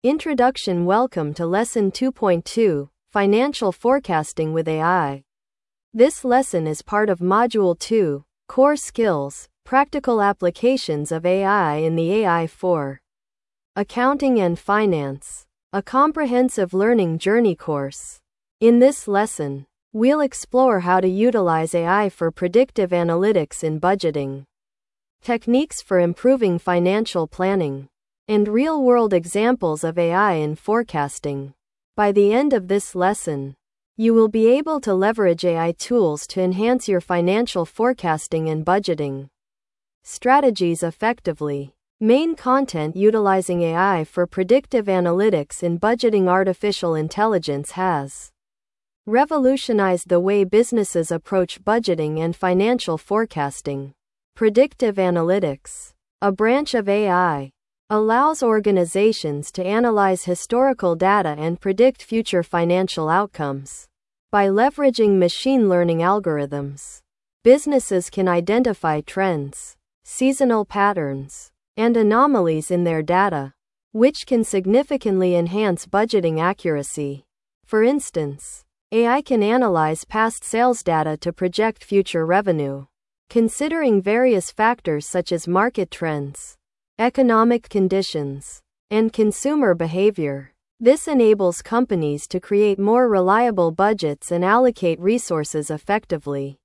Introduction. Welcome to Lesson 2.2, Financial Forecasting with AI. This lesson is part of Module 2, Core Skills, Practical Applications of AI in the AI for Accounting and Finance, a comprehensive learning journey course. In this lesson, we'll explore how to utilize AI for predictive analytics in budgeting, techniques for improving financial planning, and real-world examples of AI in forecasting. By the end of this lesson, you will be able to leverage AI tools to enhance your financial forecasting and budgeting strategies effectively. Main content utilizing AI for predictive analytics in budgeting. Artificial intelligence has revolutionized the way businesses approach budgeting and financial forecasting. Predictive analytics, a branch of AI, allows organizations to analyze historical data and predict future financial outcomes. By leveraging machine learning algorithms, businesses can identify trends, seasonal patterns, and anomalies in their data, which can significantly enhance budgeting accuracy. For instance, AI can analyze past sales data to project future revenue, considering various factors such as market trends, economic conditions, and consumer behavior. This enables companies to create more reliable budgets and allocate resources effectively.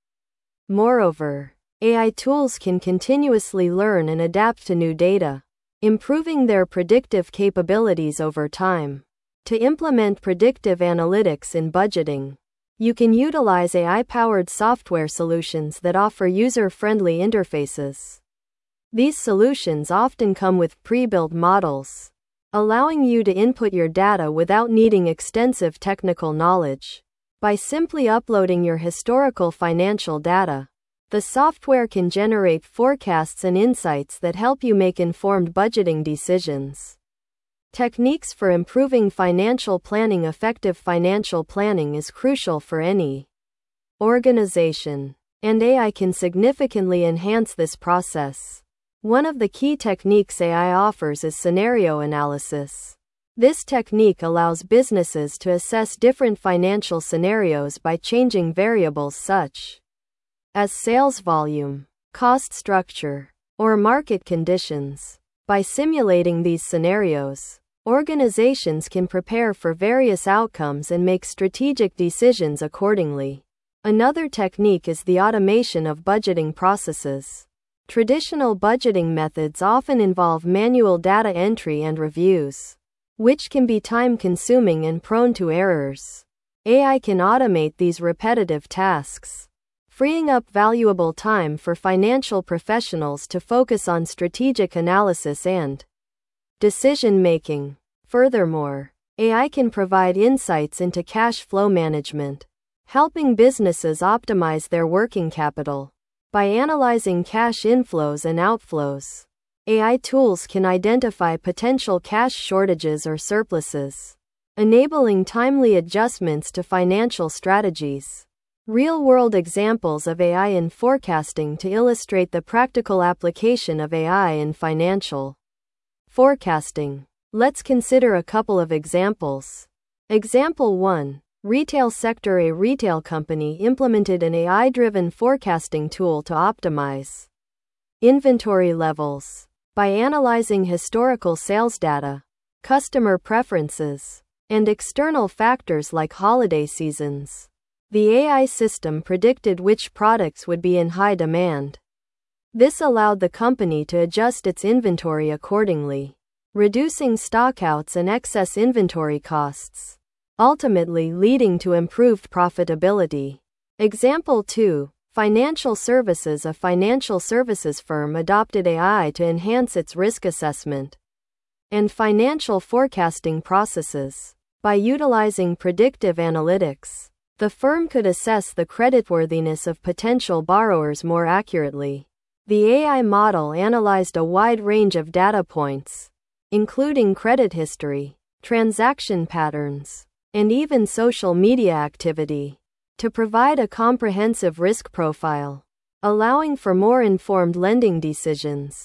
Moreover, AI tools can continuously learn and adapt to new data, improving their predictive capabilities over time. To implement predictive analytics in budgeting, you can utilize AI-powered software solutions that offer user-friendly interfaces. These solutions often come with pre-built models, allowing you to input your data without needing extensive technical knowledge. By simply uploading your historical financial data, the software can generate forecasts and insights that help you make informed budgeting decisions. Techniques for improving financial planning. Effective financial planning is crucial for any organization, and AI can significantly enhance this process. One of the key techniques AI offers is scenario analysis. This technique allows businesses to assess different financial scenarios by changing variables such as sales volume, cost structure, or market conditions. By simulating these scenarios, organizations can prepare for various outcomes and make strategic decisions accordingly. Another technique is the automation of budgeting processes. Traditional budgeting methods often involve manual data entry and reviews, which can be time-consuming and prone to errors. AI can automate these repetitive tasks, freeing up valuable time for financial professionals to focus on strategic analysis and decision-making. Furthermore, AI can provide insights into cash flow management, helping businesses optimize their working capital. By analyzing cash inflows and outflows, AI tools can identify potential cash shortages or surpluses, enabling timely adjustments to financial strategies. Real-world examples of AI in forecasting. To illustrate the practical application of AI in financial forecasting, let's consider a couple of examples. Example 1. Retail sector. A retail company implemented an AI-driven forecasting tool to optimize inventory levels. By analyzing historical sales data, customer preferences, and external factors like holiday seasons, the AI system predicted which products would be in high demand. This allowed the company to adjust its inventory accordingly, reducing stockouts and excess inventory costs, ultimately leading to improved profitability. Example 2. Financial services. A financial services firm adopted AI to enhance its risk assessment and financial forecasting processes. By utilizing predictive analytics, the firm could assess the creditworthiness of potential borrowers more accurately. The AI model analyzed a wide range of data points, including credit history, transaction patterns, and even social media activity, to provide a comprehensive risk profile, allowing for more informed lending decisions.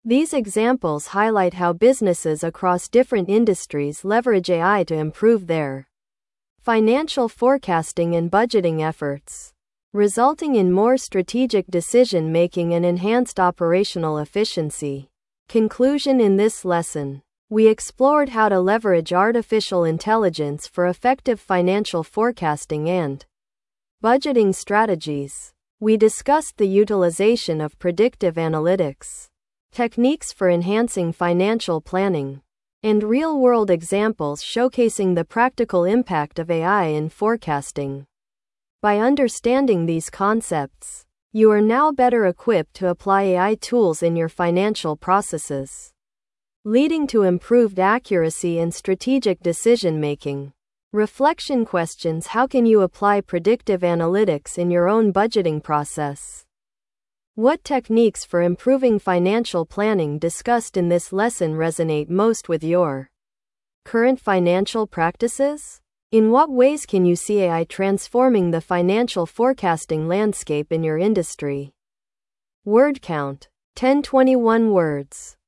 These examples highlight how businesses across different industries leverage AI to improve their financial forecasting and budgeting efforts, resulting in more strategic decision making and enhanced operational efficiency. Conclusion: in this lesson, we explored how to leverage artificial intelligence for effective financial forecasting and budgeting strategies. We discussed the utilization of predictive analytics, techniques for enhancing financial planning, and real-world examples showcasing the practical impact of AI in forecasting. By understanding these concepts, you are now better equipped to apply AI tools in your financial processes, leading to improved accuracy and strategic decision-making. Reflection questions: how can you apply predictive analytics in your own budgeting process? What techniques for improving financial planning discussed in this lesson resonate most with your current financial practices? In what ways can you see AI transforming the financial forecasting landscape in your industry? Word count: 1021 words.